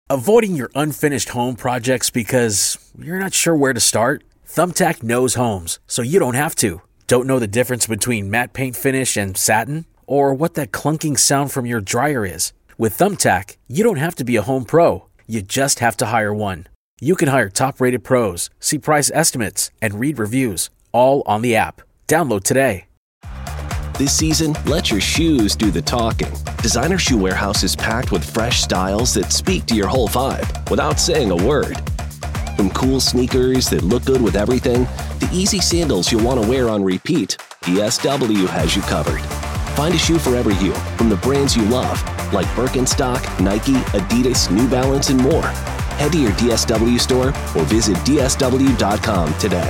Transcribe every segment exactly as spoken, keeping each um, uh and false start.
Avoiding your unfinished home projects because you're not sure where to start? Thumbtack knows homes, so you don't have to. Don't know the difference between matte paint finish and satin? Or what that clunking sound from your dryer is? With Thumbtack, you don't have to be a home pro. You just have to hire one. You can hire top-rated pros, see price estimates, and read reviews, all on the app. Download today. This season, let your shoes do the talking. Designer Shoe Warehouse is packed with fresh styles that speak to your whole vibe without saying a word. From cool sneakers that look good with everything, to easy sandals you'll want to wear on repeat, D S W has you covered. Find a shoe for every you from the brands you love, like Birkenstock, Nike, Adidas, New Balance, and more. Head to your D S W store or visit D S W dot com today.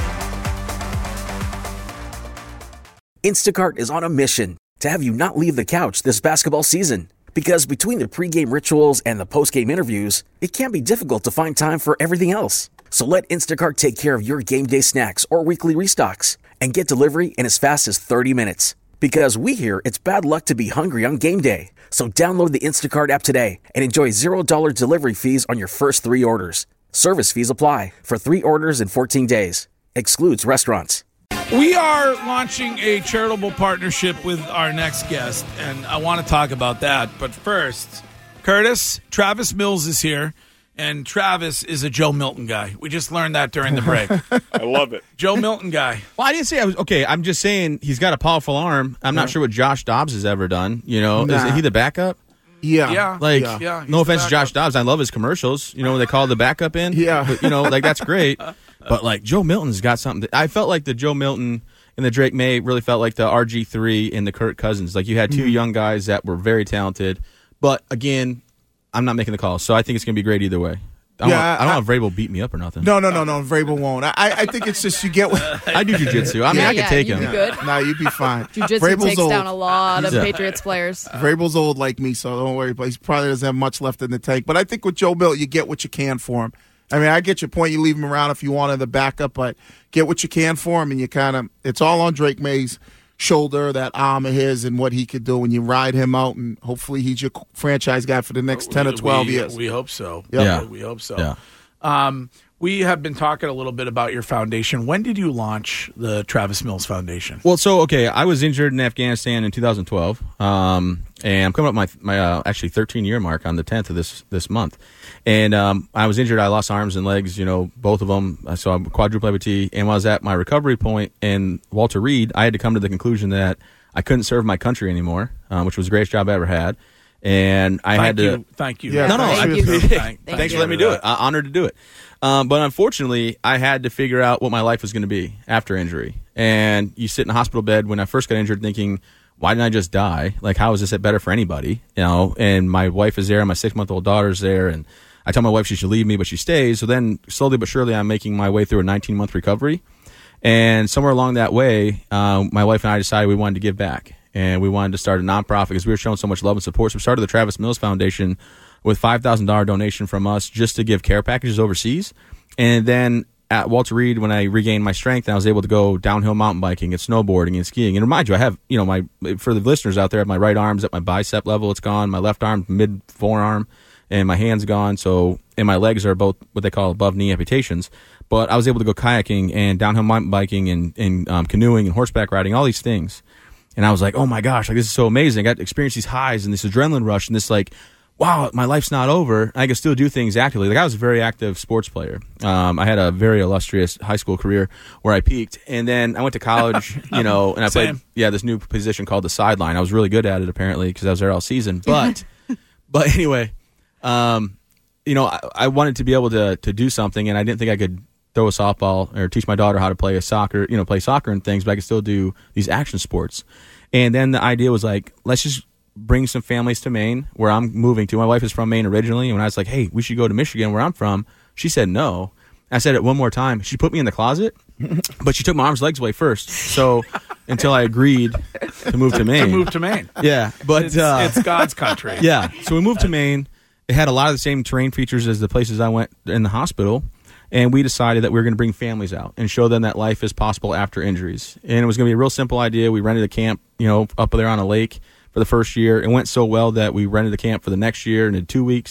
Instacart is on a mission to have you not leave the couch this basketball season. Because between the pregame rituals and the postgame interviews, it can be difficult to find time for everything else. So let Instacart take care of your game day snacks or weekly restocks and get delivery in as fast as thirty minutes. Because we hear it's bad luck to be hungry on game day. So download the Instacart app today and enjoy zero dollars delivery fees on your first three orders. Service fees apply for three orders in fourteen days. Excludes restaurants. We are launching a charitable partnership with our next guest, and I want to talk about that. But first, Curtis, Travis Mills is here, and Travis is a Joe Milton guy. We just learned that during the break. I love it. Joe Milton guy. Well, I didn't say I was okay. I'm just saying he's got a powerful arm. I'm not sure what Josh Dobbs has ever done. You know, Nah. is he the backup? Yeah. Yeah. Like, Yeah. Yeah, he's no offense the to Josh backup. Dobbs. I love his commercials. You know, when they call the backup in. Yeah. But, you know, like, that's great. But, like, Joe Milton's got something. That, I felt like the Joe Milton and the Drake May really felt like the R G three and the Kirk Cousins. Like, you had two mm-hmm. young guys that were very talented. But, again, I'm not making the call. So I think it's going to be great either way. I don't, Yeah, want, I don't I- want Vrabel beat me up or nothing. No, no, no, no. Vrabel won't. I, I think it's just you get what. I do jiu-jitsu. I mean, Yeah, I can yeah, take you'd him. be good. No, you'd be fine. Jiu-Jitsu Vrabel's takes old. down a lot of Yeah. Patriots players. Vrabel's old like me, so don't worry. But he probably doesn't have much left in the tank. But I think with Joe Milton, you get what you can for him. I mean, I get your point. You leave him around if you wanted the backup, but get what you can for him, and you kind of – it's all on Drake May's shoulder, that arm of his, and what he could do when you ride him out, and hopefully he's your franchise guy for the next ten or twelve we, years. We hope so. Yep. Yeah. We hope so. Yeah. Um, we have been talking a little bit about your foundation. When did you launch the Travis Mills Foundation? Well, so okay, I was injured in Afghanistan in two thousand twelve, um, and I'm coming up my my uh, actually thirteen year mark on the tenth of this this month. And um, I was injured. I lost arms and legs, you know, both of them. So I'm quadruple amputee. And when I was at my recovery point in Walter Reed, I had to come to the conclusion that I couldn't serve my country anymore, um, which was the greatest job I ever had. And I thank had to. You, thank you. Yeah, No, no, Thank I, you. Thank- Thank thanks you. for letting me do it. I'm honored to do it. Um, but unfortunately, I had to figure out what my life was going to be after injury. And you sit in a hospital bed when I first got injured thinking, why didn't I just die? Like, how is this better for anybody? You know, and my wife is there, and my six-month-old daughter's there, and I tell my wife she should leave me, but she stays. So then slowly but surely I'm making my way through a nineteen-month recovery. And somewhere along that way, uh, my wife and I decided we wanted to give back. And we wanted to start a nonprofit because we were showing so much love and support. So we started the Travis Mills Foundation with five thousand dollars donation from us just to give care packages overseas. And then at Walter Reed, when I regained my strength, I was able to go downhill mountain biking and snowboarding and skiing. And remind you, I have, you know, my for the listeners out there, I have my right arm's at my bicep level. It's gone. My left arm, mid forearm, and my hand's gone. So, and my legs are both what they call above knee amputations. But I was able to go kayaking and downhill mountain biking and, and um, canoeing and horseback riding, all these things. And I was like, oh my gosh, like this is so amazing. I got to experience these highs and this adrenaline rush and this like, wow, my life's not over. I can still do things actively. Like I was a very active sports player. Um, I had a very illustrious high school career where I peaked. And then I went to college, you know, and I Same. played, yeah, this new position called the sideline. I was really good at it apparently because I was there all season. But, but anyway, um, you know, I, I wanted to be able to to do something, and I didn't think I could throw a softball or teach my daughter how to play a soccer, you know, play soccer and things, but I could still do these action sports. And then the idea was like, let's just bring some families to Maine, where I'm moving to. My wife is from Maine originally, and when I was like, hey, we should go to Michigan, where I'm from, she said no. I said it one more time. She put me in the closet, but she took my arms, legs away first. So until I agreed to move to Maine. To move to Maine. Yeah, but It's, uh, it's God's country. yeah. So we moved to Maine. It had a lot of the same terrain features as the places I went in the hospital. And we decided that we were going to bring families out and show them that life is possible after injuries. And it was going to be a real simple idea. We rented a camp, you know, up there on a lake for the first year. It went so well that we rented the camp for the next year and in two weeks.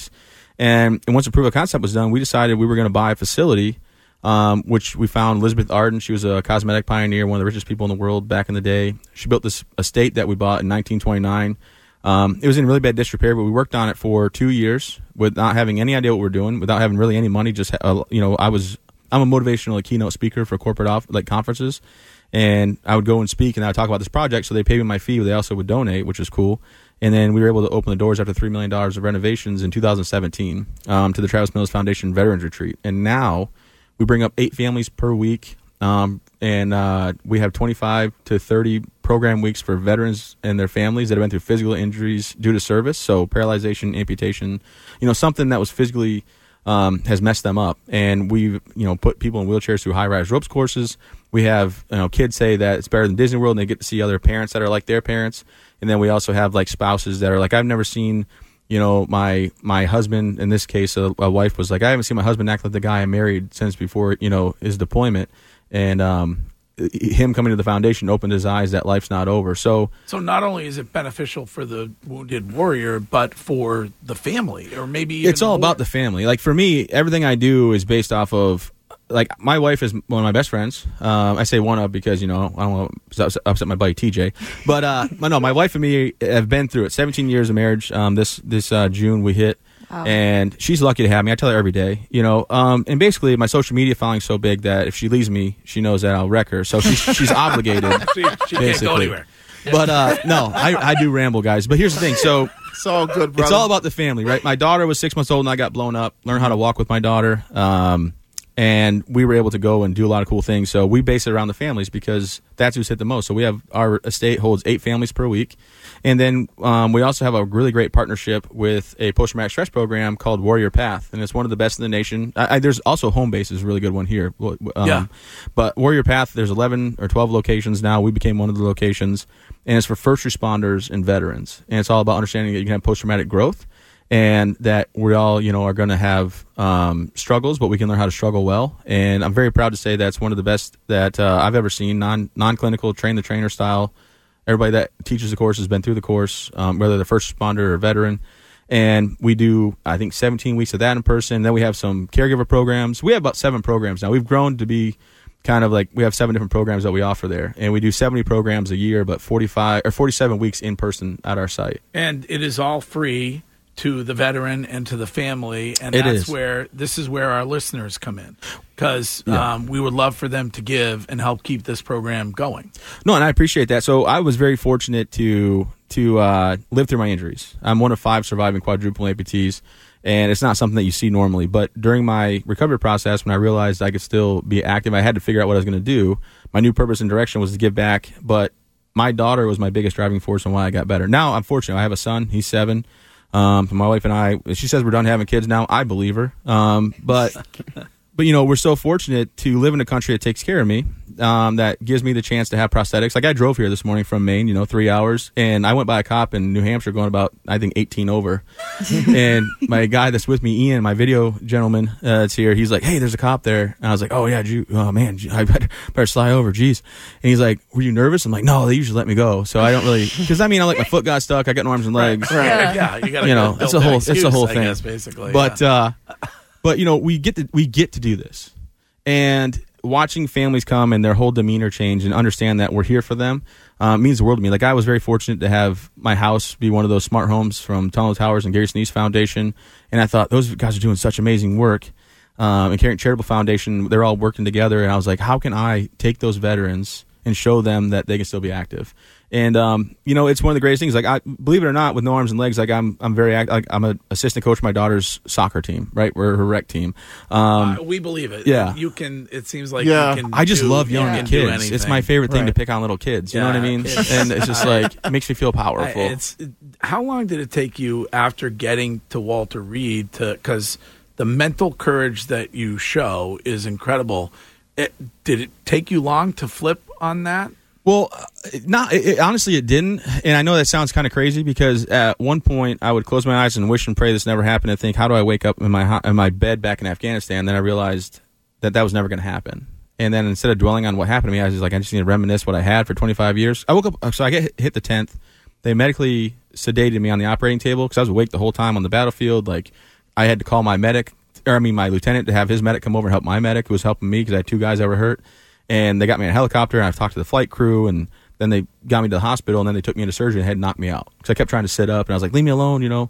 And, and once the proof of concept was done, we decided we were going to buy a facility, um, which we found Elizabeth Arden. She was a cosmetic pioneer, one of the richest people in the world back in the day. She built this estate that we bought in nineteen twenty-nine. Um, it was in really bad disrepair, but we worked on it for two years with not having any idea what we were doing, without having really any money. Just, uh, you know, I was, I'm a motivational like, keynote speaker for corporate off, like conferences. And I would go and speak and I would talk about this project. So they paid me my fee, but they also would donate, which was cool. And then we were able to open the doors after three million dollars of renovations in two thousand seventeen um, to the Travis Mills Foundation Veterans Retreat. And now we bring up eight families per week. Um, and uh, we have twenty-five to thirty program weeks for veterans and their families that have been through physical injuries due to service. So paralyzation, amputation, you know, something that was physically um, has messed them up. And we've, you know, put people in wheelchairs through high-rise ropes courses. We have, you know, kids say that it's better than Disney World, and they get to see other parents that are like their parents. And then we also have like spouses that are like, I've never seen, you know, my my husband, in this case, a, a wife was like, I haven't seen my husband act like the guy I married since before, you know, his deployment. And um, him coming to the foundation opened his eyes that life's not over. So, so not only is it beneficial for the wounded warrior, but for the family, or maybe even it's all more. about the family. Like for me, everything I do is based off of, like, my wife is one of my best friends. Um, I say one of because, you know, I don't want to upset my buddy T J. But uh, no, my wife and me have been through it. seventeen years of marriage. Um, this this uh, June we hit. Wow. And she's lucky to have me. I tell her every day, you know. Um, and basically, my social media following's so big that if she leaves me, she knows that I'll wreck her. So she's she's obligated. she she can't go anywhere. But uh, no, I, I do ramble, guys. But here's the thing. So it's all good, brother. It's all about the family, right? My daughter was six months old and I got blown up. Learned how to walk with my daughter. Um, and we were able to go and do a lot of cool things. So we base it around the families because that's who's hit the most. So we have, our estate holds eight families per week. And then um, we also have a really great partnership with a post-traumatic stress program called Warrior Path. And it's one of the best in the nation. I, I, there's also Home Base is a really good one here. Um, yeah. But Warrior Path, there's eleven or twelve locations now. We became one of the locations. And it's for first responders and veterans. And it's all about understanding that you can have post-traumatic growth. And that we all, you know, are going to have um, struggles, but we can learn how to struggle well. And I'm very proud to say that's one of the best that uh, I've ever seen, non, non-clinical, train-the-trainer style. Everybody that teaches the course has been through the course, um, whether they're first responder or veteran. And we do, I think, seventeen weeks of that in person. Then we have some caregiver programs. We have about seven programs now. We've grown to be kind of like, we have seven different programs that we offer there. And we do seventy programs a year, but forty-five or forty-seven weeks in person at our site. And it is all free to the veteran and to the family, and it that's is. where this is where our listeners come in, because yeah. um, we would love for them to give and help keep this program going. No, and I appreciate that. So I was very fortunate to to uh, live through my injuries. I'm one of five surviving quadruple amputees, and it's not something that you see normally. But during my recovery process, when I realized I could still be active, I had to figure out what I was going to do. My new purpose and direction was to give back, but my daughter was my biggest driving force on why I got better. Now, I'm fortunate. I have a son. He's seven. Um, my wife and I, she says we're done having kids now. I believe her. Um, but, but you know, we're so fortunate to live in a country that takes care of me, um, that gives me the chance to have prosthetics. Like I drove here this morning from Maine, you know, three hours, and I went by a cop in New Hampshire going about, I think, eighteen over. And my guy that's with me, Ian, my video gentleman, uh, that's here, he's like, hey, there's a cop there. And I was like, oh yeah, you, oh man, I better, better slide over. Jeez. And he's like, were you nervous? I'm like, no, they usually let me go. So I don't really, cause I mean, I like my foot got stuck. I got no arms and legs. Right. Yeah. yeah, you got you know, it's a whole, excuse, it's a whole thing. I guess, basically. But, yeah. uh, but you know, we get to, we get to do this, and watching families come and their whole demeanor change and understand that we're here for them uh, means the world to me. Like I was very fortunate to have my house be one of those smart homes from Tunnel Towers and Gary Sinise Foundation, and I thought those guys are doing such amazing work. Um, and Caring Charitable Foundation, they're all working together, and I was like, how can I take those veterans and show them that they can still be active? And um, you know, it's one of the greatest things. Like, I believe it or not, with no arms and legs, like I'm, I'm very, act- like I'm an assistant coach for my daughter's soccer team. Right, we're her rec team. Um, uh, we believe it. Yeah, you can. It seems like yeah. you can. I just do, love yelling at kids. It's my favorite thing right. to pick on little kids. You yeah, know what I mean? kids. And it's just like it makes me feel powerful. I, it's how long did it take you after getting to Walter Reed to? Because the mental courage that you show is incredible. It, did it take you long to flip on that? Well, uh, not it, it, honestly, it didn't. And I know that sounds kind of crazy because at one point I would close my eyes and wish and pray this never happened and think, how do I wake up in my in my bed back in Afghanistan? Then I realized that that was never going to happen. And then instead of dwelling on what happened to me, I was just like, I just need to reminisce what I had for twenty-five years. I woke up, so I get hit, hit the tenth. They medically sedated me on the operating table because I was awake the whole time on the battlefield, like I had to call my medic, or I mean my lieutenant, to have his medic come over and help my medic who was helping me because I had two guys that were hurt. And they got me in a helicopter, and I've talked to the flight crew, and then they got me to the hospital, and then they took me into surgery and had knocked me out because I kept trying to sit up, and I was like, leave me alone, you know.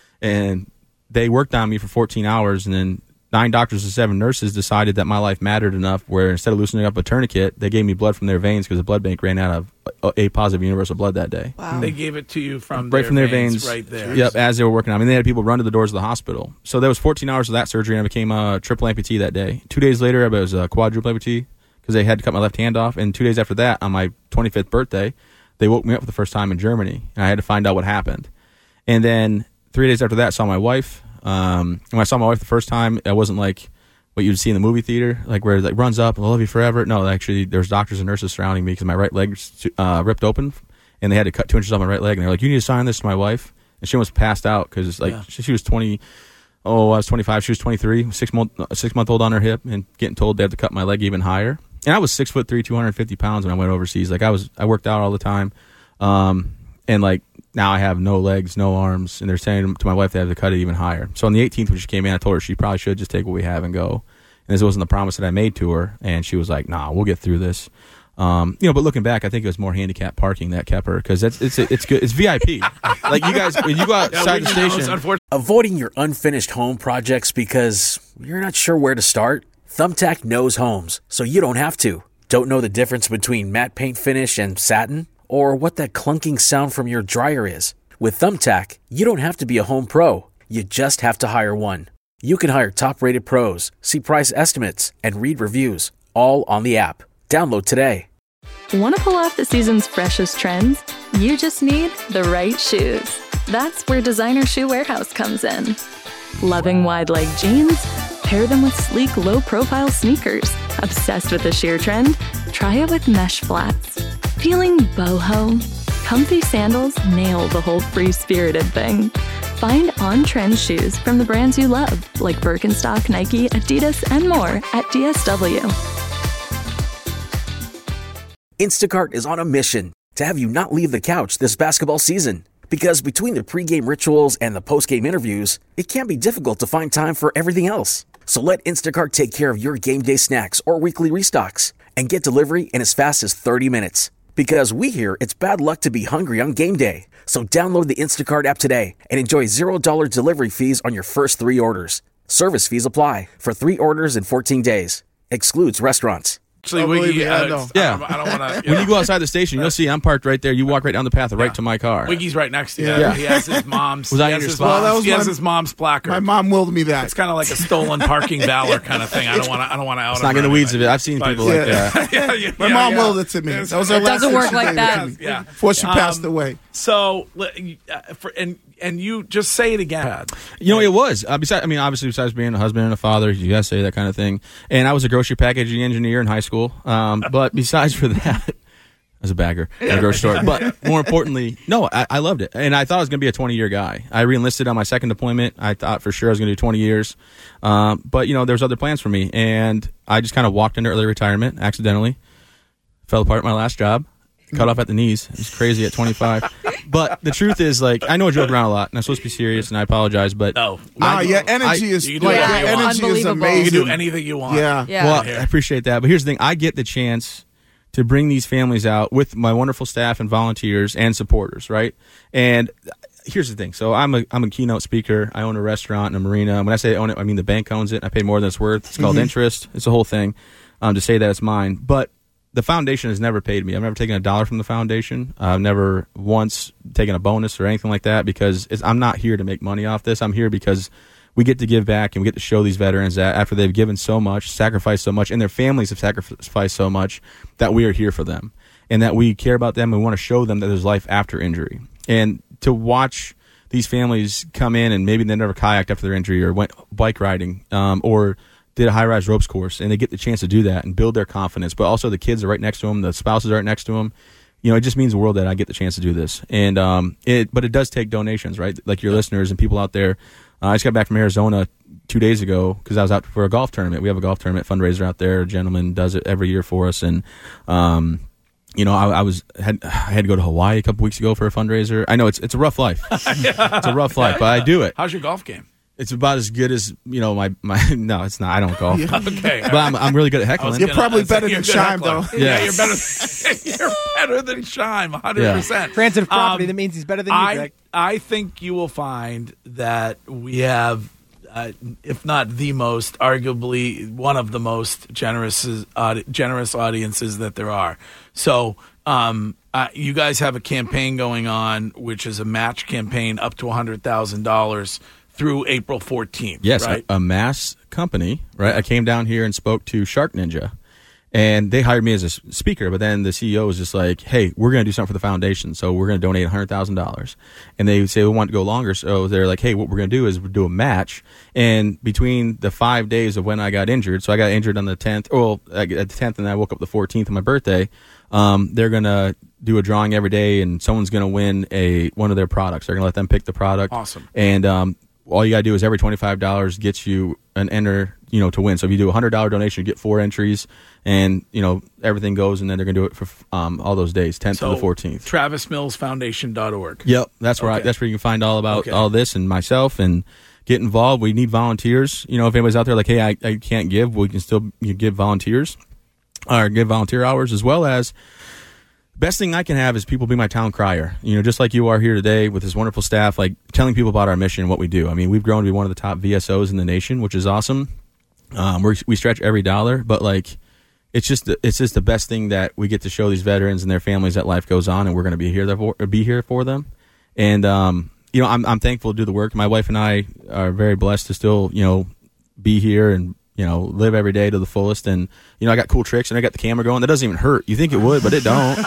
And they worked on me for fourteen hours, and then nine doctors and seven nurses decided that my life mattered enough where instead of loosening up a tourniquet, they gave me blood from their veins because the blood bank ran out of A positive universal blood that day. Wow. They gave it to you from right their from their veins, veins, right there. Yep, as they were working on me. And they had people run to the doors of the hospital. So there was fourteen hours of that surgery, and I became a triple amputee that day. Two days later, I was a quadruple amputee because they had to cut my left hand off. And two days after that, on my twenty-fifth birthday, they woke me up for the first time in Germany, and I had to find out what happened. And then three days after that, I saw my wife. Um, when I saw my wife the first time, I wasn't like what you'd see in the movie theater, like where it like runs up and I love you forever. No, actually, there's doctors and nurses surrounding me because my right leg uh, ripped open, and they had to cut two inches off my right leg. And they're like, "You need to sign this to my wife." And she almost passed out because like yeah. she, she was twenty. Oh, I was twenty-five. She was twenty-three. Six month, six month old on her hip, and getting told they have to cut my leg even higher. And I was six foot three, two hundred fifty pounds when I went overseas. Like I was, I worked out all the time, um, and like now I have no legs, no arms, and they're saying to my wife they have to cut it even higher. So on the eighteenth when she came in, I told her she probably should just take what we have and go. And this wasn't the promise that I made to her, and she was like, "Nah, we'll get through this." Um, you know, but looking back, I think it was more handicap parking that kept her because that's it's it's good. It's V I P. Like you guys, when you go outside yeah, the station, avoiding your unfinished home projects because you're not sure where to start. Thumbtack knows homes, so you don't have to. Don't know the difference between matte paint finish and satin, or what that clunking sound from your dryer is? With Thumbtack, you don't have to be a home pro. You just have to hire one. You can hire top-rated pros, see price estimates, and read reviews, all on the app. Download today. Want to pull off the season's freshest trends? You just need the right shoes. That's where Designer Shoe Warehouse comes in. Loving wide-leg jeans? Pair them with sleek, low-profile sneakers. Obsessed with the sheer trend? Try it with mesh flats. Feeling boho? Comfy sandals nail the whole free-spirited thing. Find on-trend shoes from the brands you love, like Birkenstock, Nike, Adidas, and more at D S W. Instacart is on a mission to have you not leave the couch this basketball season. Because between the pregame rituals and the postgame interviews, it can be difficult to find time for everything else. So let Instacart take care of your game day snacks or weekly restocks and get delivery in as fast as thirty minutes. Because we hear it's bad luck to be hungry on game day. So download the Instacart app today and enjoy zero dollars delivery fees on your first three orders. Service fees apply for three orders in fourteen days. Excludes restaurants. Actually, Wiggy, uh, I yeah. don't, I don't want to. When you go outside the station, you'll see I'm parked right there. You walk right down the path, right yeah. to my car. Wiggy's right next to you. Yeah. Yeah. He has his mom's. Was I in your spot? Well, that was he my, has his mom's placard. My mom willed me that. It's kind of like a stolen parking valor kind of thing. I don't want to. I don't want to out. It's not in the weeds of it. I've seen but, people yeah. like that. yeah, yeah, my yeah, mom yeah. willed it to me. That was her it last doesn't work like that. Yeah. Before she passed um, away. So, uh, for, and and you just say it again. You know, it was. Uh, besides, I mean, obviously, besides being a husband and a father, you guys say that kind of thing. And I was a grocery packaging engineer in high school. Um, but besides for that, as a bagger at a grocery store. But more importantly, no, I, I loved it. And I thought I was going to be a twenty-year guy. I re-enlisted on my second deployment. I thought for sure I was going to do twenty years. Um, but, you know, there was other plans for me. And I just kind of walked into early retirement accidentally. Fell apart at my last job. Cut off at the knees. It was crazy at twenty-five. But the truth is, like, I know I joke around a lot, and I'm supposed to be serious, and I apologize, but... No. Nah, your energy I, is, you like, yeah, your energy is amazing. You can do anything you want. Yeah. yeah. Well, I appreciate that. But here's the thing. I get the chance to bring these families out with my wonderful staff and volunteers and supporters, right? And here's the thing. So I'm a I'm a keynote speaker. I own a restaurant and a marina. When I say own it, I mean the bank owns it. I pay more than it's worth. It's called mm-hmm. interest. It's a whole thing um, to say that it's mine. But the foundation has never paid me. I've never taken a dollar from the foundation. I've never once taken a bonus or anything like that because it's, I'm not here to make money off this. I'm here because we get to give back and we get to show these veterans that after they've given so much, sacrificed so much, and their families have sacrificed so much, that we are here for them and that we care about them and we want to show them that there's life after injury. And to watch these families come in and maybe they never kayaked after their injury or went bike riding um, or did a high-rise ropes course, and they get the chance to do that and build their confidence. But also the kids are right next to them, the spouses are right next to them. You know, it just means the world that I get the chance to do this. And um, it, but it does take donations, right? Like your listeners and people out there. Uh, I just got back from Arizona two days ago because I was out for a golf tournament. We have a golf tournament fundraiser out there. A gentleman does it every year for us, and um, you know, I, I was had I had to go to Hawaii a couple weeks ago for a fundraiser. I know it's it's a rough life. It's a rough life, but I do it. How's your golf game? It's about as good as, you know, my, my no, it's not. I don't golf. Okay. But I'm, I'm really good at heckling. You're probably better than Shime, though. Yeah, Yes. you're better. You're better than Shime, one hundred percent. Transitive property, Um, that means he's better than you, I, Greg. I think you will find that we have, uh, if not the most, arguably one of the most generous audi- generous audiences that there are. So um, uh, you guys have a campaign going on, which is a match campaign up to one hundred thousand dollars through April fourteenth. Yes, right? a, a mass company, right? I came down here and spoke to Shark Ninja, and they hired me as a s- speaker, but then the C E O was just like, hey, we're going to do something for the foundation, so we're going to donate one hundred thousand dollars. And they say we want to go longer, so they're like, hey, what we're going to do is do a match. And between the five days of when I got injured, so I got injured on the tenth, well, at the tenth, and then I woke up the fourteenth on my birthday, um, they're going to do a drawing every day, and someone's going to win a one of their products. They're going to let them pick the product. Awesome. And um, all you got to do is every twenty-five dollars gets you an enter, you know, to win. So if you do a one hundred dollars donation, you get four entries, and, you know, everything goes, and then they're going to do it for um, all those days, tenth So, to the fourteenth. Travis Mills Foundation dot org. Yep, that's where I, Okay. that's where you can find all about Okay. all this and myself and get involved. We need volunteers. You know, if anybody's out there like, hey, I, I can't give, we can still you give volunteers or give volunteer hours, as well as best thing I can have is people be my town crier. You know, just like you are here today with this wonderful staff, like telling people about our mission and what we do. I mean, we've grown to be one of the top V S Os in the nation, which is awesome. Um, we we stretch every dollar, but like, it's just the, it's just the best thing that we get to show these veterans and their families that life goes on, and we're going to be here for be here for them. And um, you know, I'm I'm thankful to do the work. My wife and I are very blessed to still, you know, be here and, you know, live every day to the fullest. And, you know, I got cool tricks and I got the camera going. That doesn't even hurt. You think it would, but it don't.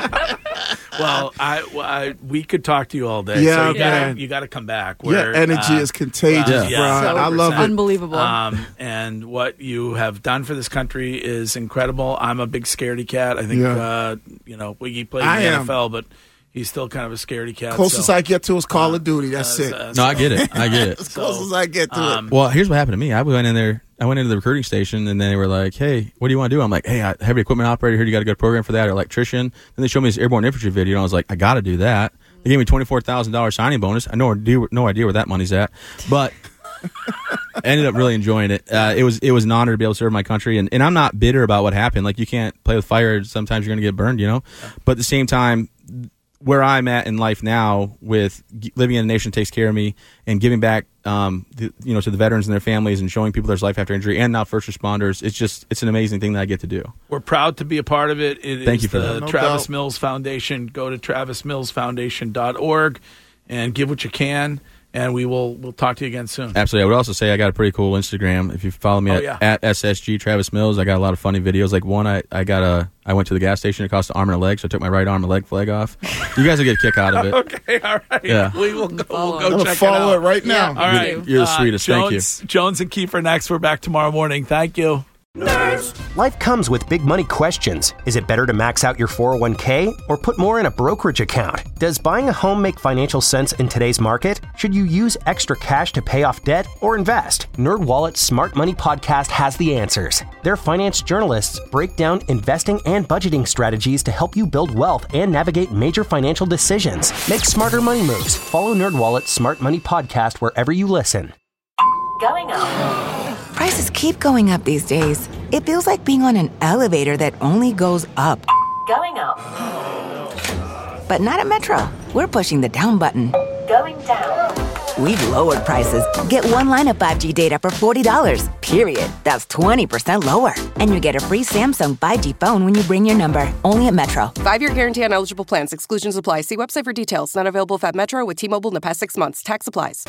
Well, I, well, I we could talk to you all day. Yeah, so you man. gotta you got to come back. Yeah, Where, energy uh, is contagious, uh, Brian. yeah, I love it. Unbelievable. Um, and what you have done for this country is incredible. I'm a big scaredy cat. I think Yeah. uh, you know Wiggy played in I the am. N F L, but he's still kind of a scaredy cat. Closest so, I get to is Call of Duty. That's uh, it. uh, No, I get it. I get it. As close as I get to um, it. Well, here's what happened to me. I went in there. I went into the recruiting station, and they were like, "Hey, what do you want to do?" I'm like, "Hey, I heavy equipment operator. Heard you got a good program for that, or electrician." Then they showed me this airborne infantry video, and I was like, "I got to do that." They gave me twenty four thousand dollars signing bonus. I know no idea where that money's at, but I ended up really enjoying it. Uh, it was it was an honor to be able to serve my country, and, and I'm not bitter about what happened. Like, you can't play with fire. Sometimes you're going to get burned, you know. But at the same time, where I'm at in life now, with g- living in a nation that takes care of me and giving back, um, the, you know, to the veterans and their families and showing people there's life after injury, and now first responders, it's just it's an amazing thing that I get to do. We're proud to be a part of it. It Thank is you for the that. No Travis doubt. Mills Foundation. Go to travis mills foundation dot org and give what you can, and we will we'll talk to you again soon. Absolutely. I would also say I got a pretty cool Instagram. If you follow me Oh, at, yeah. at S S G Travis Mills, I got a lot of funny videos. Like one, I, I got a I went to the gas station. It cost an arm and a leg, so I took my right arm and leg flag off. You guys will get a kick out of it. Okay, all right. Yeah. We will go, we'll I'm go gonna check follow it it, out. right now. All right. You're the sweetest. Thank you. Jones, Jones and Kiefer next. We're back tomorrow morning. Thank you. Life comes with big money questions. Is it better to max out your four oh one k or put more in a brokerage account? Does buying a home make financial sense in today's market? Should you use extra cash to pay off debt or invest? NerdWallet's Smart Money Podcast has the answers. Their finance journalists break down investing and budgeting strategies to help you build wealth and navigate major financial decisions. Make smarter money moves. Follow NerdWallet's Smart Money Podcast wherever you listen. Going up. Prices keep going up these days. It feels like being on an elevator that only goes up. Going up. But not at Metro. We're pushing the down button. Going down. We've lowered prices. Get one line of five G data for forty dollars, period. That's twenty percent lower. And you get a free Samsung five G phone when you bring your number. Only at Metro. Five-year guarantee on eligible plans. Exclusions apply. See website for details. Not available at Metro with T-Mobile in the past six months. Tax applies.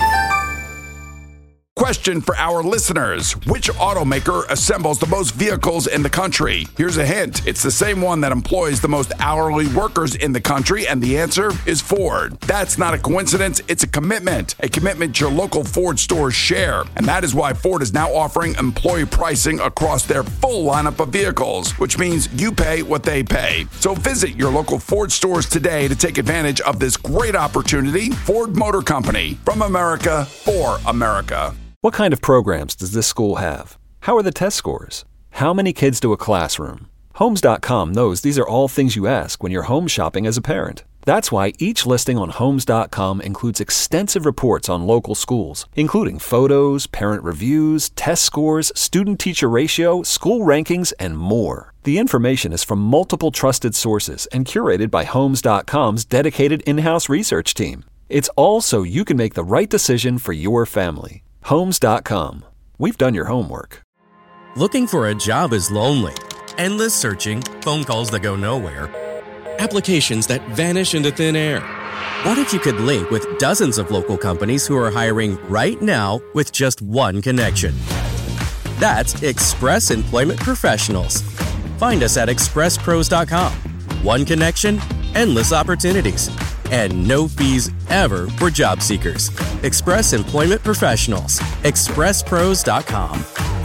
Question for our listeners. Which automaker assembles the most vehicles in the country? Here's a hint. It's the same one that employs the most hourly workers in the country, and the answer is Ford. That's not a coincidence. It's a commitment. A commitment your local Ford stores share. And that is why Ford is now offering employee pricing across their full lineup of vehicles, which means you pay what they pay. So visit your local Ford stores today to take advantage of this great opportunity. Ford Motor Company. From America, for America. What kind of programs does this school have? How are the test scores? How many kids do a classroom? Homes dot com knows these are all things you ask when you're home shopping as a parent. That's why each listing on Homes dot com includes extensive reports on local schools, including photos, parent reviews, test scores, student-teacher ratio, school rankings, and more. The information is from multiple trusted sources and curated by Homes dot com's dedicated in-house research team. It's all so you can make the right decision for your family. Homes dot com. We've done your homework. Looking for a job is lonely. Endless searching, phone calls that go nowhere, applications that vanish into thin air. What if you could link with dozens of local companies who are hiring right now with just one connection? That's Express Employment Professionals. Find us at express pros dot com. One connection, endless opportunities, and no fees ever for job seekers. Express Employment Professionals. express pros dot com.